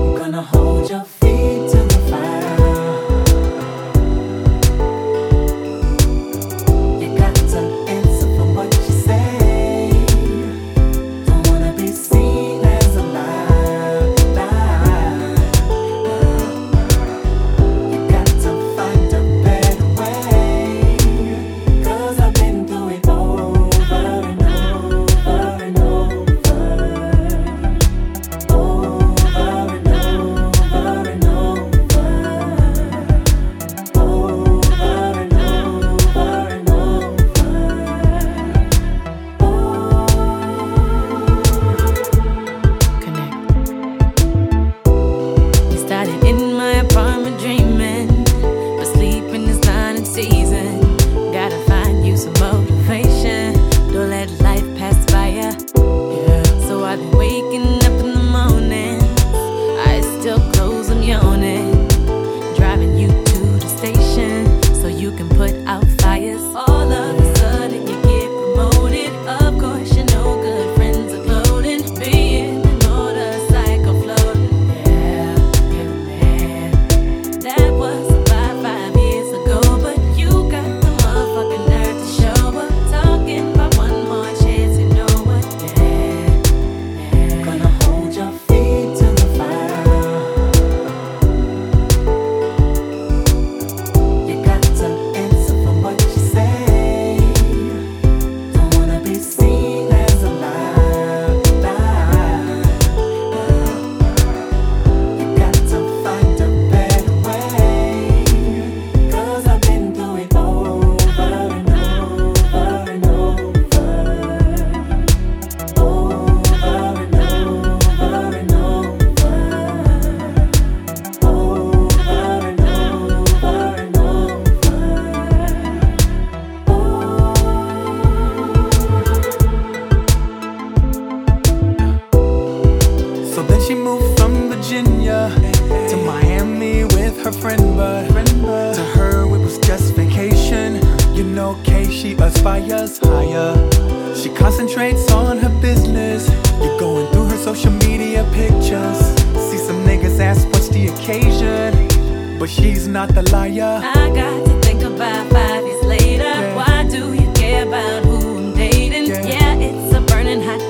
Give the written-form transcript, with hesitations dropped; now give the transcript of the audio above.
Gonna hold your feet to the fire. You got to answer for what you say. Don't wanna be seen as a liar. You got to find a better way. 'Cause I've been through it over and over and over. To Miami with her friend, but to her it was just vacation. You know, Kay, she aspires higher. She concentrates on her business. You're going through her social media pictures. See some niggas ask what's the occasion, but she's not the liar. I got to think about 5 years later. Why do you care about who I'm dating? Yeah, it's a burning hot